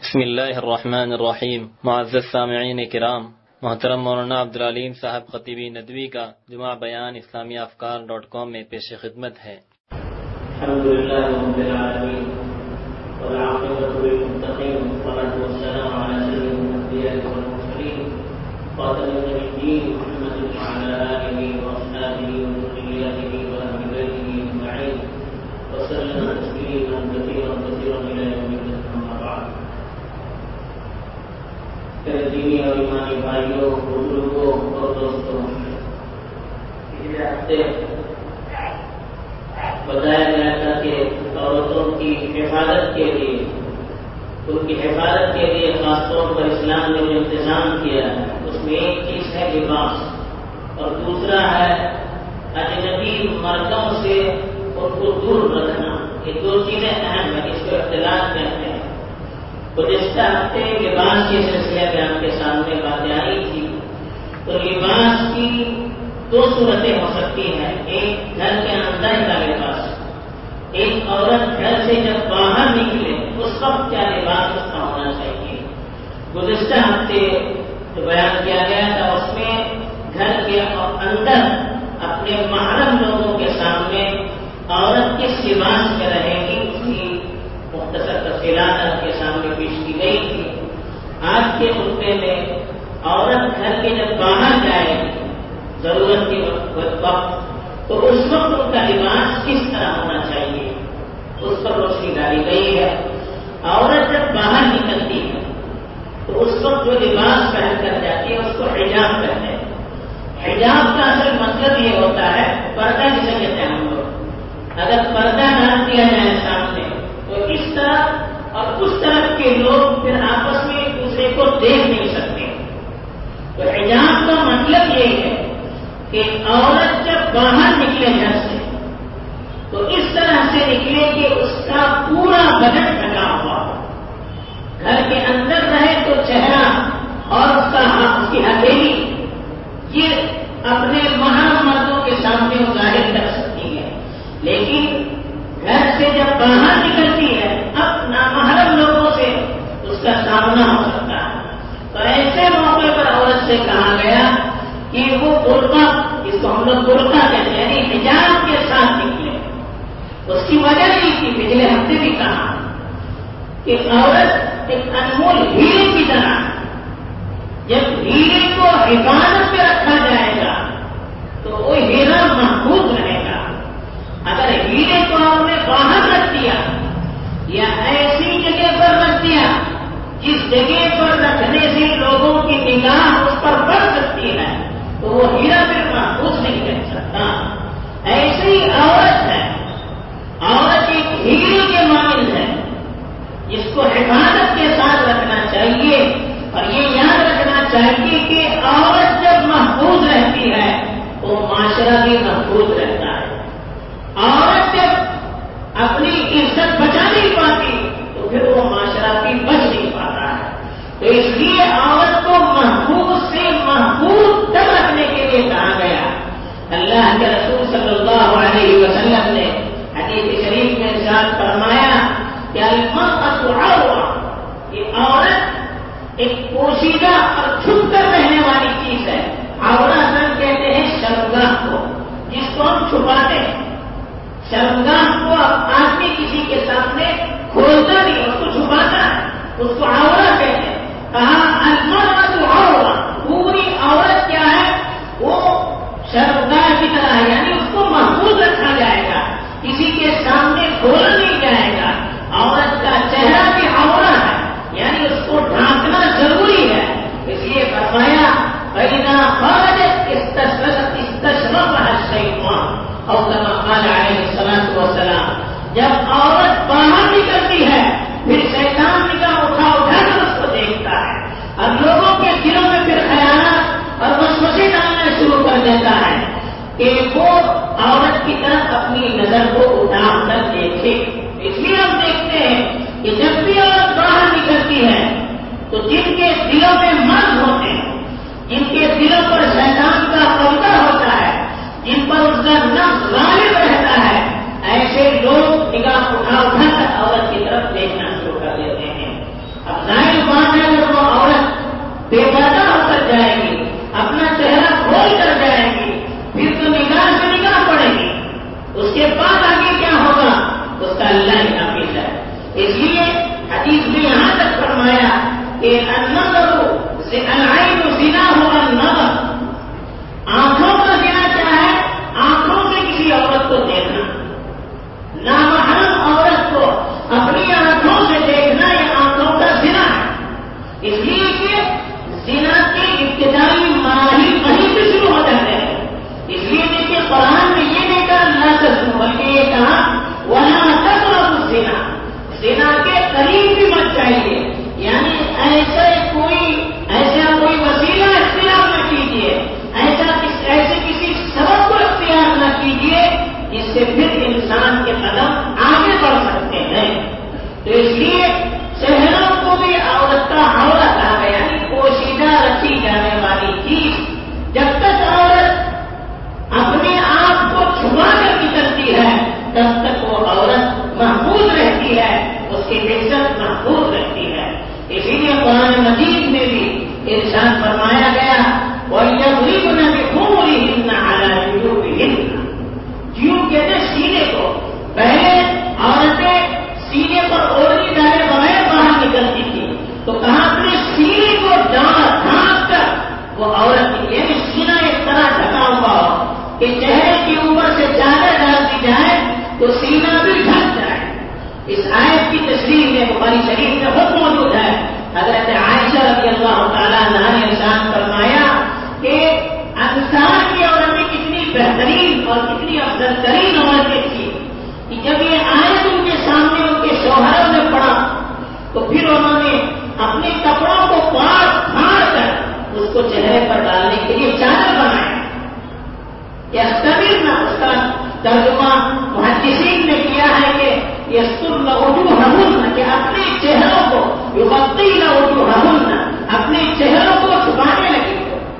بسم اللہ الرحمن الرحیم۔ معزز سامعین کرام، محترم مولانا عبدالعلیم صاحب خطیبی ندوی کا جمعہ بیان اسلامی افکار.com میں پیش خدمت ہے۔ الحمدللہ رب العالمین والعاقبۃ للمتقین والصلاة والسلام علی سید الانبیاء والمرسلین خاتم النبیین محمد وعلی آلہ واصحابہ وذریتہ واہل بیتہ اجمعین وسلم تسلیما کثیرا کثیرا الی یوم الدین، اما بعد۔ دینی اور ایمانی بھائیوں، بزرگوں اور دوستوں، پچھلے ہفتے بتایا گیا تھا کہ عورتوں کی حفاظت کے لیے، ان کی حفاظت کے لیے خاص طور پر اسلام نے جو انتظام کیا ہے اس میں ایک چیز ہے لباس، اور دوسرا ہے اجنبی مردوں سے ان کو دور رکھنا۔ یہ دو چیزیں اہم ہیں، اس کو اختلاط کہتے ہیں۔ گزشتہ ہفتے لباس کے سلسلے میں آپ کے سامنے باتیں آئی تھی، تو لباس کی دو صورتیں ہو سکتی ہیں، ایک گھر کے اندر کا لباس، ایک عورت گھر سے جب باہر نکلے اس وقت کیا لباس اس کا ہونا چاہیے۔ گزشتہ ہفتے جو بیان کیا گیا تھا اس میں گھر کے اندر اپنے محرم لوگوں کے سامنے عورت کس لباس میں رہے گی اس کی مختصر تفصیلات آپ کے سامنے پیش کی گئی تھی۔ آج کے خطبے میں عورت گھر کے جب باہر جائے ضرورت کے وقت تو اس وقت ان کا لباس کس طرح ہونا چاہیے اس پر روشنی ڈالی گئی ہے۔ عورت جب باہر نکلتی ہے تو اس وقت جو لباس پہن کر جاتی ہے اس کو حجاب کہتے ہیں۔ حجاب کا اصل مطلب یہ ہوتا ہے پردہ جسے کہتے ہیں ہم لوگ۔ اگر پردہ ڈال دیا جائے سامنے تو اس طرف اور اس طرف کے لوگ پھر آپس میں ایک دوسرے کو دیکھ نہیں سکتے۔ تو حجاب کا مطلب یہ ہے کہ عورت جب باہر نکلے گھر سے تو اس طرح سے نکلے کہ اس کا پورا بدن ڈھکا ہوا ہو۔ گھر کے اندر رہے تو چہرہ اور اس کی ہتھیلی یہ اپنے محرم مردوں کے سامنے ظاہر کر سکتی ہے، لیکن گھر سے جب باہر نکلتی ہے اب نامحرم لوگوں سے اس کا سامنا ہو سکتا ہے۔ تو ایسے موقع پر عورت سے کہا گیا کہ وہ برقع، جس کو ہم لوگ برقع کہتے ہیں، یعنی حجاب کے ساتھ نکلے۔ اس کی وجہ نہیں تھی، پچھلے ہفتے بھی کہا کہ عورت ایک انمول ہیرے کی طرح، جب ہیرے کو حفاظت میں رکھا جائے گا تو وہ ہیرا محفوظ رہے گا۔ اگر ہیرے کو آپ نے باہر رکھ دیا یا ایسی جگہ پر رکھ دیا جس جگہ پر رکھنے سے لوگوں کی نگاہ اس پر پڑ سکتی ہے تو وہ ہیرا پھر محفوظ نہیں رہ سکتا۔ ایسی عورت ہے، عورت ایک ہیرے کے مانند ہے جس کو حفاظت کے ساتھ رکھنا چاہیے، اور یہ یاد رکھنا چاہیے کہ عورت جب محفوظ رہتی ہے تو معاشرہ بھی محفوظ رہتا ہے۔ عورت جب اپنی عزت بچا نہیں پاتی تو پھر وہ معاشرہ بھی بچ نہیں پاتا ہے۔ تو اس لیے عورت کو محفوظ سے محفوظ تک رکھنے کے لیے کہا گیا۔ اللہ کے رسول صلی اللہ علیہ وسلم نے حدیث شریف میں ارشاد فرمایا کہ المرأۃ عورہ، یہ عورت ایک پوشیدہ اور چھپ کر رہنے والی چیز ہے۔ عورہ اصل کہتے ہیں شرمگاہ کو، جس کو ہم چھپاتے ہیں۔ شرمگاہ کو آدمی کسی کے سامنے کھولتا نہیں، اس کو چھپاتا ہے، اس کو عورہ کہتے ہیں۔ کہا المرأۃ عورہ، پوری عورت کیا ہے؟ وہ شرمگاہ کی طرح ہے، یعنی اس کو محفوظ رکھا جائے گا، کسی کے سامنے کھولا نہیں جائے گا۔ عورت کا چہرہ بھی عورہ ہے، یعنی اس کو ڈھانکنا ضروری ہے۔ اس لیے فرمایا فَإِذَا خَرَجَتْ اسْتَشْرَفَهَا الشَّيْطَانُ، اور كما قال علیہ الصلوۃ والسلام، جب عورت باہر نکلتی ہے پھر شیطان نگاہ اٹھا بے پردہ ہو کر جائے گی، اپنا چہرہ کھول کر جائے گی، پھر تو نگاہ سے نگاہ پڑے گی، اس کے بعد آگے کیا ہوگا اس کا اللہ ہی حافظ ہے۔ اس لیے حدیث میں یہاں تک فرمایا کہ العین زناہ النظر، آنکھوں کا زنا کیا ہے؟ آنکھوں سے کسی عورت کو دیکھنا، نامحرم عورت کو اپنی آنکھوں سے دیکھنا، یہ آنکھوں کا زنا ہے۔ اس لیے کہ زنا کے ابتدائی مراحل وہیں سے شروع ہو جاتے ہیں۔ اس لیے دیکھیے قرآن میں یہ نہیں کہا لا تزنوا، بلکہ یہ کہا ولا تقربوا الزنا، زنا کے قریب بھی مت جائیے، یعنی ایسا کوئی وسیلہ اختیار نہ کیجیے، ایسے کسی سبب کو اختیار نہ کیجیے جس سے پھر انسان کے قدم آگے بڑھ سکتے ہیں۔ تو اس لیے چہروں کو بھی عورت کا عورت کہا گیا، یعنی پوشیدہ رکھی جانے والی چیز۔ جب تک عورت اپنے آپ کو چھپا کر نکلتی ہے تب تک وہ عورت محفوظ رہتی ہے، اس کی عزت محفوظ رہتی ہے۔ اسی لیے قرآن مجید میں بھی ارشاد فرمایا گیا وَيَضْرِبْنَ بِخُمُرِهِنَّ عَلَى جُيُوبِهِنَّ، جیوب کہتے ہیں سینے کو۔ پہلے عورتیں سینے پر اوڑھنی ڈالے بغیر باہر نکلتی تھی، تو کہاں اپنے سینے کو ڈھانپ کر وہ عورت نکلے، یعنی سینہ ایک طرح ڈھکا ہوا ہو کہ چہرے کے اوپر سے چادر ڈال دی جائے تو سینہ بھی ڈھک جائے۔ اس آیت کی تشریح میں بخاری شریف میں خود موجود ہے، حضرت عائشہ رضی اللہ تعالیٰ عنہا نے ارشاد فرمایا کہ انصار کی عورتیں کتنی بہترین اور کتنی افضل ترین عورتیں تھیں کہ جب یہ آیت ان کے سامنے ان کے شوہروں نے پڑھا تو پھر انہوں نے اپنے کپڑوں کو پھاڑ کر اس کو چہرے پر ڈالنے کے لیے چادر بنایا۔ یستبرن، اس کا ترجمہ محدثین نے کیا ہے کہ یسترن وجوہہن، کہ اپنے چہروں کو یغطین وجوہہن، اپنے چہروں کو چھپانے لگی،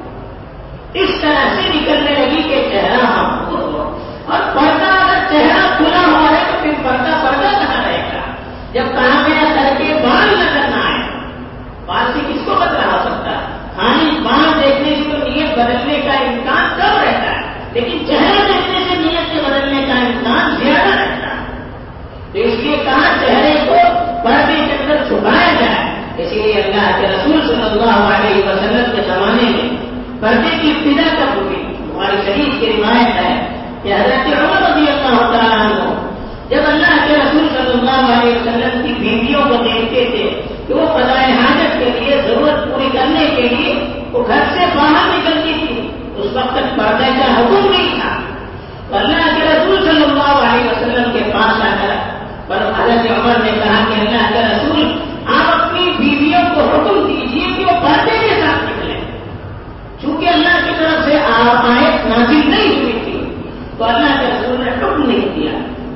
اس طرح سے نکلنے لگی کہ چہرہ محفوظ ہو۔ اور پردہ اگر چہرہ کھلا ہوا ہے تو پھر پردہ کہاں رہے گا؟ جب کہا گیا سر کے بال نظر نہ آئے، بال سے کس کو بدلا ہو سکتا ہے؟ خالی بال دیکھنے سے تو نیت بدلنے کا امکان کم رہتا ہے، لیکن چہرہ دیکھنے سے نیت کے بدلنے کا امکان زیادہ رہتا ہے۔ تو اس لیے کہا چہرے کو پردے کے اندر چھپایا جائے۔ اسی لیے اللہ کے رسول صلی اللہ علیہ وسلم کے زمانے میں پردے کی ابتدا کب ہوئی؟ بخاری شریف کی روایت ہے کہ حضرت عمر رضی اللہ تعالیٰ عنہ جب اللہ کے رسول صلی اللہ علیہ وسلم کی بیویوں کو دیکھتے تھے کہ وہ قضائے حاجت کے لیے ضرورت پوری کرنے کے لیے وہ گھر سے باہر نکلتی تھی، اس وقت تک پردے کا حکم نہیں تھا، تو اللہ کے رسول صلی اللہ علیہ وسلم کے پاس آ کر پر حضرت عمر نے کہا کہ اللہ کے رسول آپ اپنی بیویوں کو حکم دیجیے کہ وہ پردے کے ساتھ نکلیں، چونکہ اللہ کی طرف سے آیت نازل نہیں ہوئی تھی تو اللہ کے رسول نے حکم نہیں دیا۔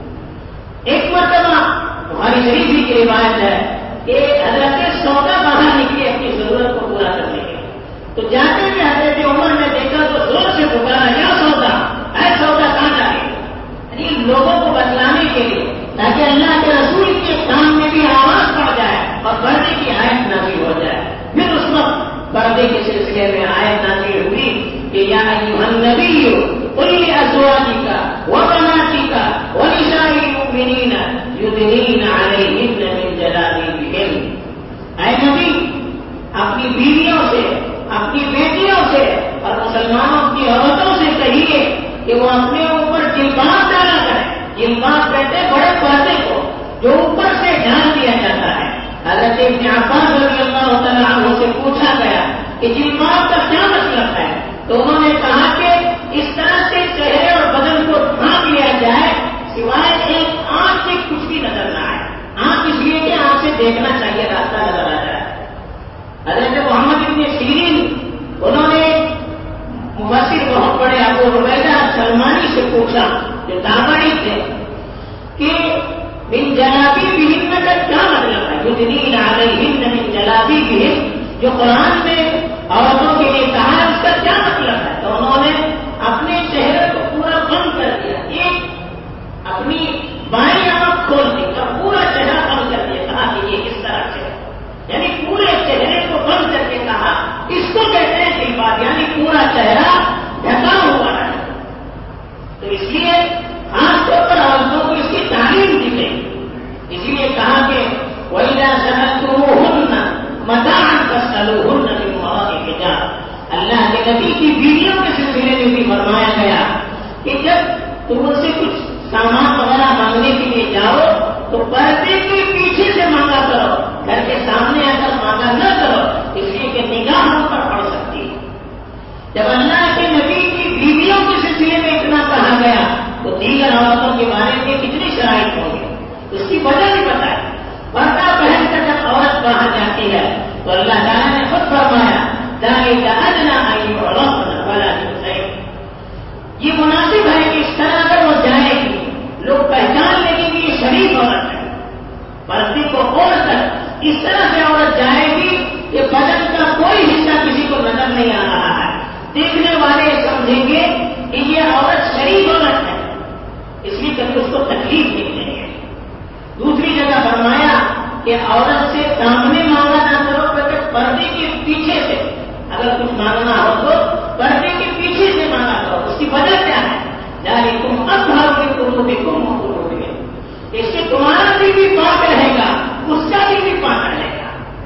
ایک مرتبہ بخاری شریف کی روایت ہے کہ حضرت سودا باہر نکلی اپنی ضرورت کو پورا کرنے کے، تو جاتے ہوئے حضرت عمر نے دیکھا تو زور سے پکارا یا سودا، اے سودا کہاں جا رہی؟ یعنی لوگوں کو بتلانے کے لیے تاکہ اللہ کے رسول کے کام میں بھی آواز پڑ جائے اور پردے کی آیت نازل ہو جائے۔ پھر اس وقت پردے کے سلسلے میں آیت نازل ہوئی کہ یا ایھا النبی قل لأزواجک وبناتک ونساء المؤمنین یدنین علیہن من جلابیبہن، اے نبی اپنی بیویوں سے، اپنی بیٹیوں سے اور مسلمانوں کی عورتوں سے کہیے کہ وہ اپنے اوپر جلباب ڈالا کریں۔ جلباب کہتے ہیں بڑے پردے کو جو اوپر سے ڈال دیا جاتا ہے۔ حضرت ابن عباس رضی اللہ تعالیٰ عنہ سے پوچھا گیا کہ جلباب کا کیا مطلب ہے، تو انہوں نے کہا کہ اس طرح سے چہرے اور بدن کو ڈھانپ لیا جائے سوائے ایک آنکھ سے کچھ بھی نظر نہ آئے، آنکھ اس لیے کہ آنکھ سے دیکھنا چاہیے، راستہ نظر آ جائے۔ حضرت محمد ابن سیرین انہوں نے مفسر بہت بڑے ابو عبیدہ سلمانی سے پوچھا جو تابعی تھے کہ من جلابیبہن کا کیا مطلب ہے، یدنین علیہن من جلابیبہن جو قرآن میں عورتوں کے لیے کہا ہے اس کا کیا مطلب ہے؟ تو انہوں نے اپنے چہرے کو پورا بند کر دیا، ایک اپنی بائیں آنکھ کھول دی اور پورا چہرہ بند کر دیا، کہا کہ یہ اس طرح سے، یعنی پورے چہرے کو بند کر کے کہا نبی کی بیویوں کے سلسلے میں بھی فرمایا گیا کہ جب تم ان سے کچھ سامان وغیرہ مانگنے کے لیے جاؤ تو پردے کے پیچھے سے مانگا کرو، گھر کے سامنے آ کر مانگا نہ کرو، اس لیے کہ نگاہ ہم پر پڑ سکتی ہے۔ جب اللہ کے نبی کی بیویوں کے سلسلے میں اتنا کہا گیا تو دیگر عورتوں کے بارے میں کتنی شرائط ہوں گی، اس کی وجہ بھی بتائی۔ پردہ پہن کر جب عورت باہر جاتی ہے تو اللہ تعالیٰ نے خود فرمایا ذَلِكَ أَدْنَىٰ أَن يُعْرَفْنَ فَلَا يُؤْذَيْنَ، یہ مناسب ہے کہ اس طرح اگر وہ جائے گی لوگ پہچان لیں گے کہ یہ شریف عورت ہے۔ پردے کو اوڑھ کر اس طرح سے عورت جائے گی کہ بدن کا کوئی حصہ کسی کو نظر نہیں آ رہا ہے، دیکھنے والے سمجھیں گے کہ یہ عورت شریف عورت ہے، اس لیے کبھی اس کو تکلیف نہیں دیں گے۔ دوسری جگہ فرمایا کہ عورت سے سامنے مانگا نہ کرو بلکہ پردے کے پیچھے سے، اگر کچھ مانگنا ہو تو پردے کے پیچھے سے مانگا کرو۔ اس کی وجہ کیا ہے؟ ذَلِكُمْ أَطْهَرُ لِقُلُوبِكُمْ وَقُلُوبِهِمْ، اس سے تمہارا دل بھی پاک رہے گا، اس کا دل بھی پاک رہے گا۔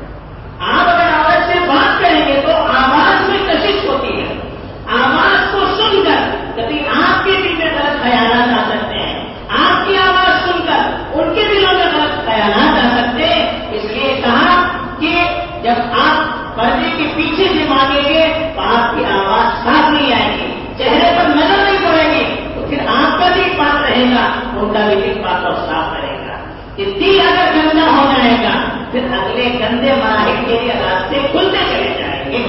آپ اگر عورت سے بات کریں گے تو آواز میں کشش ہوتی ہے، آواز کو سن کر کبھی آپ کے دل میں غلط خیالات آ سکتے ہیں، آپ کی آواز سن کر ان کے دلوں میں غلط خیالات آ سکتے ہیں۔ اس لیے کہا کہ جب آپ پردے کے پیچھے سے مانگیں گے تو آپ کی آواز صاف نہیں آئے گی، چہرے پر نظر نہیں پڑے گی، تو پھر آپ کا دل پاک رہے گا، ان کا بھی دل پاک اور صاف رہے گا۔ یہ دل اگر گندا ہو جائے گا پھر اگلے گندے مراحل کے لیے راستے کھلتے چلے جائیں گے۔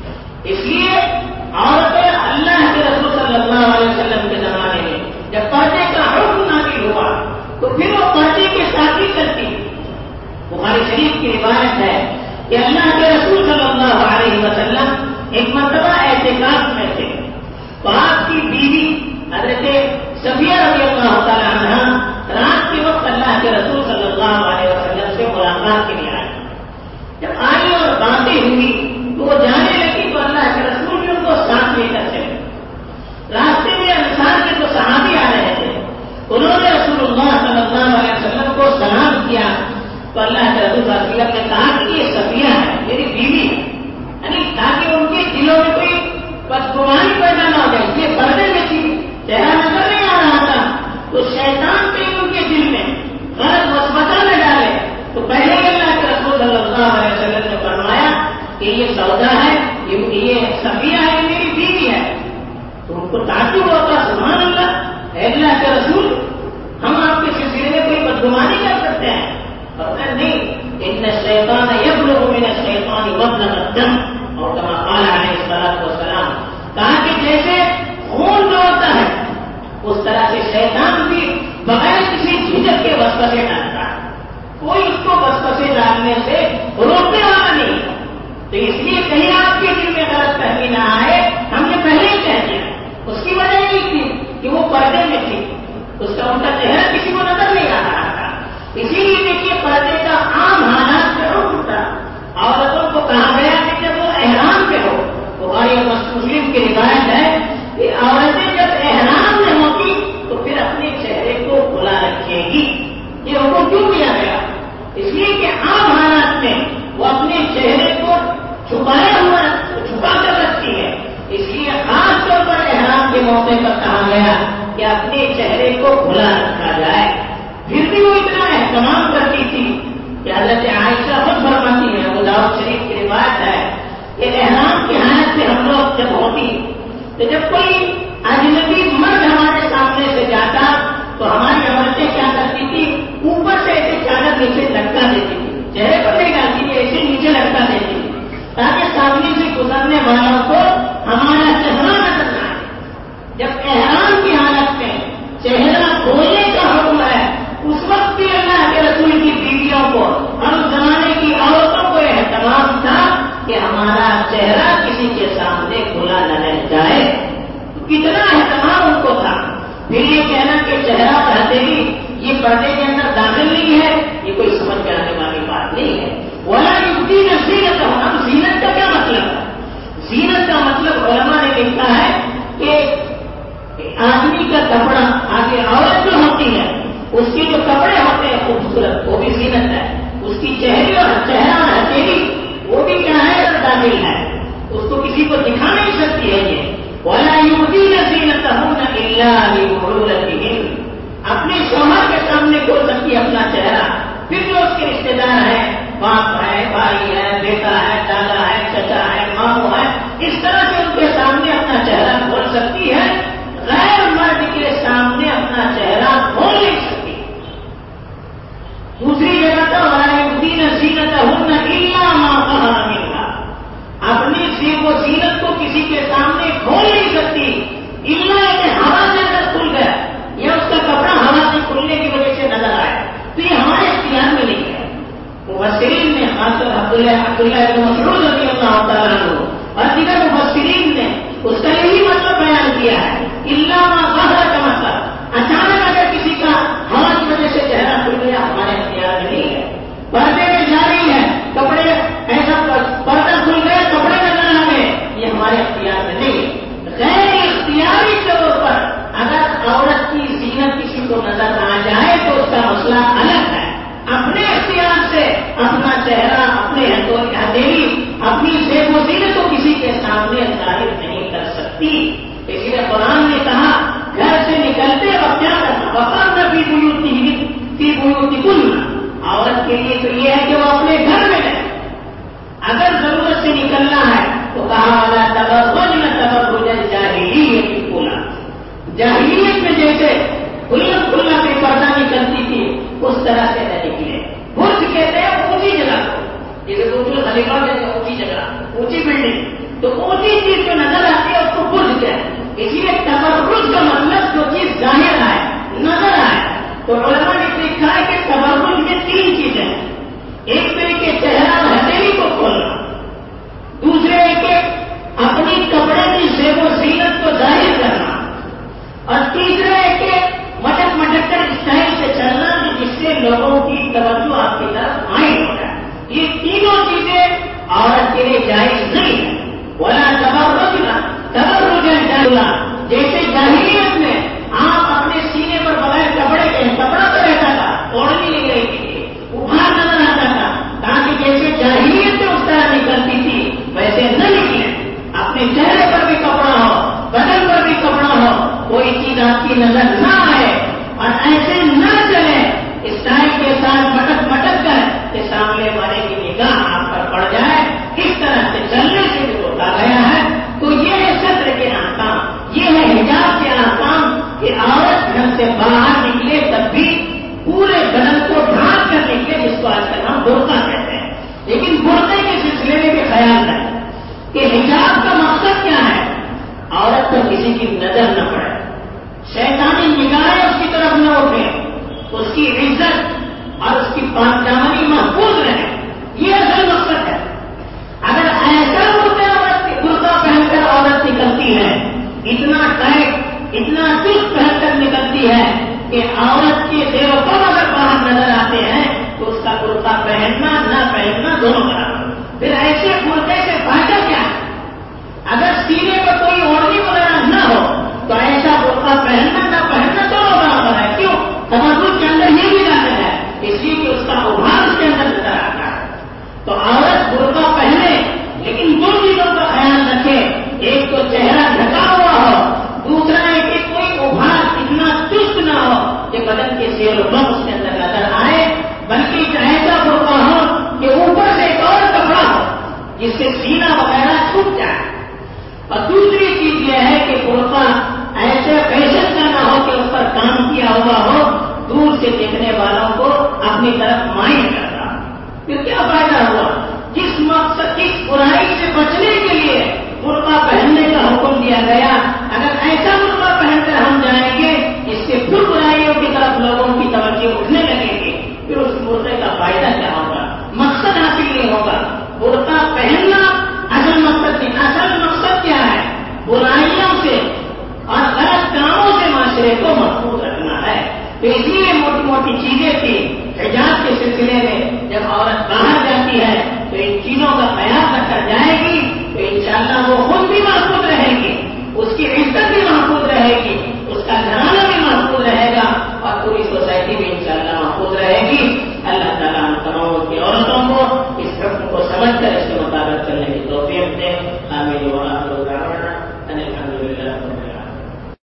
اس لیے عورتیں اللہ کے رسول صلی اللہ علیہ وسلم کے زمانے میں جب پردے کا حکم نازل ہوا تو پھر وہ پردے کے ساتھ ہی کرتی۔ بخاری شریف کی روایت ہے کہ اللہ کے رسول صلی اللہ علیہ وسلم ایک مرتبہ اعتکاف میں تھے تو آپ کی بیوی حضرت صفیہ رضی اللہ تعالیٰ عنہ رات کے وقت اللہ کے رسول صلی اللہ علیہ وسلم سے ملاقات کے لیے آئی۔ جب آئی اور باتیں ہوئی تو وہ جانے لگی تو اللہ کے رسول بھی ان کو ساتھ لے کر چلے۔ راستے میں انصار کے جو صحابی آ رہے تھے انہوں نے رسول اللہ صلی اللہ علیہ وسلم کو سلام کیا تو اللہ کے رسول صلی اللہ علیہ وسلم نے کہا کہ یہ صفیہ ہے، میری بیوی ہے، یعنی تاکہ ان کے دلوں میں کوئی بدگمانی پیدا نہ ہو جائے۔ یہ پردے میں تھی، چہرہ نظر نہیں آ رہا تھا، تو شیطان کہیں ان کے دل میں غلط وسوسہ نہ ڈالے۔ تو پہلے اللہ کے رسول صلی اللہ علیہ وسلم نے فرمایا کہ یہ سودا ہے، یہ صفیہ ہے، یہ میری بیوی ہے۔ تو ان کو تعجب ہوتا، سبحان اللہ، اے اللہ کے رسول ہم آپ کے سلسلے میں کوئی بدگمانی کر سکتے ہیں؟ اور نہیں، ان الشیطان یبلغ من الشیطان مبلغ الدم، اور کما قال علیہ الصلوۃ والسلام، کہا کہ جیسے خون دوڑتا ہے اس طرح سے شیطان بھی بغیر کسی جھجک کے وسوسے ڈالتا ہے، کوئی اس کو وسوسے ڈالنے سے روکنے والا نہیں۔ تو اس لیے کہیں آپ کے دل میں غلط فہمی نہ آئے، ہم نے پہلے ہی کہہ دیا۔ اس کی وجہ یہ تھی کہ وہ پردے میں تھی، اس کا ان کا چہرہ کسی کو نظر نہیں آ رہا تھا۔ اسی لیے دیکھیے پردے کا عام حالات سے حکم تھا۔ عورتوں کو کہا گیا کہ جب وہ احرام پہ ہو، بخاری اور مسلم کی روایت ہے کہ عورتیں جب احرام میں ہوتی تو پھر اپنے چہرے کو کھلا رکھے گی۔ یہ حکم کیوں کیا گیا؟ اس لیے کہ عام حالات میں وہ اپنے چہرے کو چھپایا ہوا چھپا کر رکھتی ہے، اس لیے خاص طور پر احرام کے موقع پر کہا گیا کہ اپنے چہرے کو کھلا رکھا جائے۔ پھر بھی وہ اتنا اہتمام کرتی تھی کہ حضرت عائشہ خود فرماتی ہے، ابو داؤد شریف کی روایت ہے کہ احرام کی حالت سے ہم لوگ جب ہوتی تو جب کوئی اجنبی مرد ہمارے سامنے سے جاتا تو ہماری عورتیں کیا کرتی تھی، اوپر سے ایسے چادر نیچے لٹکا دیتی تھی، چہرے پر نہیں ڈالتی تھی، ایسے نیچے لٹکا دیتی تھی تاکہ سامنے سے گزرنے والوں کو ہمارا چہرہ نظر نہ آئے۔ جب احرام کی حالت میں چہرہ کھولنے کا حکم ہے اس وقت بھی اللہ کے رسول کی بیویوں کو اور اس زمانے کی عورتوں کو اہتمام تھا کہ ہمارا چہرہ کسی کے سامنے کھلا نہ رہ جائے۔ کتنا اہتمام ان کو تھا۔ پھر یہ کہنا کہ چہرہ چاہتے بھی یہ پردے کے اندر داخل نہیں ہے، یہ کوئی سمجھ میں آنے والی بات نہیں ہے۔ ولا یبدین زینتہن، اب زینت کا کیا مطلب ہے؟ زینت کا مطلب علماء نے لکھا ہے کہ آدمی کا کپڑا، آگے عورت جو ہوتی ہے اس کے جو کپڑے ہوتے ہیں خوبصورت، وہ بھی زینت ہے۔ اس کی چہرہ اور ہتھیلی وہ بھی کیا ہے، داخل ہے، اس کو کسی کو دکھا نہیں سکتی ہے۔ بھائی ہے، بیٹا ہے، دادا ہے، چچا ہے، ماموں ہے، اس طرح سے ان کے سامنے اپنا چہرہ کھول سکتی ہے، غیر مرد کے سامنے اپنا چہرہ کھول نہیں سکتی. دوسری جگہ تو زینتہن الا ما ظہر منہا، اپنی زیب و زینت کو کسی کے سامنے کھول نہیں سکتی الا کہ ہوا سے اگر کھل گیا یا اس کا کپڑا ہوا سے کھلنے کی وجہ سے نظر آئے تو یہ ہمارے اختیار میں نہیں ہے. مفسرین نے خاص طور عبداللہ بن مسعود رضی اللہ تعالیٰ عنہ اور دیگر مفسرین نے اس کا یہی مطلب بیان کیا ہے. الا ما ظہر کا مطلب اچانک اگر کسی کا ہوا کی وجہ سے چہرہ کھل گیا ہمارے اختیار میں نہیں ہے. پردے میں جاری ہے، کپڑے ایسا پردہ کھل گیا، کپڑے نظر آ گئے، یہ ہمارے اختیار میں نہیں ہے. غیر اختیاری طور پر اگر عورت کی زینت کسی کو نظر آ جائے تو اس کا مسئلہ الگ ہے. اپنے اختیار سے اپنا چہرہ، اپنے ہتھیلی، اپنی زیب و زینت کو کسی کے سامنے ظاہر نہیں کر سکتی. اسی لیے قرآن نے کہا گھر سے نکلتے وقت کیا کرنا، وقارن فی بیوتکن، عورت کے لیے تو یہ ہے کہ وہ اپنے گھر میں رہے. اگر ضرورت سے نکلنا ہے تو کہا والا تبرجن تبرج الجاہلیت الاولی، جاہلیت میں جیسے کھلا پہ پردہ نکلتی تھی اس طرح سے نہ نکلے. برج کہتے ہیں اونچی جگہ کو، جیسے دوسرے خلیفہ کہتے ہیں اونچی جگہ، اونچی بلڈنگ، تو اونچی چیز جو نظر آتی ہے اس کو برج کہتے ہیں. اسی لیے تبرج کا مطلب جو چیز ظاہر آئے، نظر آئے. تو علماء نے لکھا ہے کہ تبرج میں 3 چیزیں ہیں. ایک تو کہ چہرہ اور ہتھیلی کو کھولنا، دوسرے ہے کہ اپنی کپڑے کی زیب و زینت کو ظاہر کرنا، اور تیسرا ہے کہ مٹک کر اسٹائل سے چلنا جس سے لوگوں کی توجہ آپ کی طرف مائل ہو جائے. یہ تینوں چیزیں عورت کے لیے جائز نہیں ہے. ولا تبرج الجاہلیہ، جیسے جاہلیت میں آپ اپنے سینے پر بغیر کپڑے کے، کپڑا تو رہتا تھا، اوڑھنی نہیں رہتی تھی، ابھار نظر آتا تھا، تاکہ جیسے جاہلیت میں اس طرح نکلتی تھی ویسے نہ نکلے. اپنے چہرے پر بھی کپڑا ہو، بدن پر بھی کپڑا ہو، کوئی چیز آپ کی نظر نہ آئے اور ایسے نہ چلے اسٹائل کے ساتھ مٹک کر کہ سامنے والے کی نگاہ آپ پر پڑ جائے. اس طرح سے چلنے سے بھی روکا گیا ہے. تو یہ ہے ستر کے احکام، یہ ہے حجاب کے احکام کہ عورت گھر سے باہر نکلے تب بھی پورے بدن کو ڈھانپ کر نکلے، جس کو آج کل ہم برقع کہتے ہیں. لیکن برقعے کے سلسلے میں بھی خیال رہے کہ حجاب کا مقصد کیا ہے، عورت پر کسی کی نظر نہ پڑے، شیطانی نگاہیں اس کی طرف نہ اٹھے، اس کی عزت اور اس کی پاکدامنی محفوظ رہے. یہ اصل مقصد ہے. اگر ایسا برقع پہن کر عورت نکلتی ہے، اتنا ٹائٹ، اتنا چست پہن کر نکلتی ہے کہ عورت کے زیر و کم اگر باہر نظر آتے ہیں تو اس کا برقع پہننا نہ پہننا دونوں برابر. پھر ایسے برقعے سے فائدہ کیا ہے؟ اگر سینے پر کوئی اوڑھنی وغیرہ نہ ہو تو ایسا برقع پہننا نہ پہننا دونوں برابر ہے. کیوں؟ تبرج کے اندر یہ بھی داخل ہے، اس لیے کہ اس کا ابھار اس کے اندر نظر آتا ہے. تو عورت برقع پہنے لیکن 2 چیزوں کا خیال رکھے. ایک تو چہرہ ڈھکا ہوا ہو، دوسرا ہے کہ کوئی ابھار اتنا چست نہ ہو کہ بدن کے زیر و بم اس کے اندر نظر آئے، بلکہ ایسا برقع ہو کہ اوپر سے ایک اور کپڑا ہو جس سے سینہ وغیرہ چھپ جائے. اور دوسری چیز یہ ہے کہ برقع ایسے فیشن کا نہ ہو کہ اس پر کام کیا ہوا ہو، دور سے دیکھنے والوں کو اپنی طرف مائل کرتا. پھر کیا فائدہ ہوا؟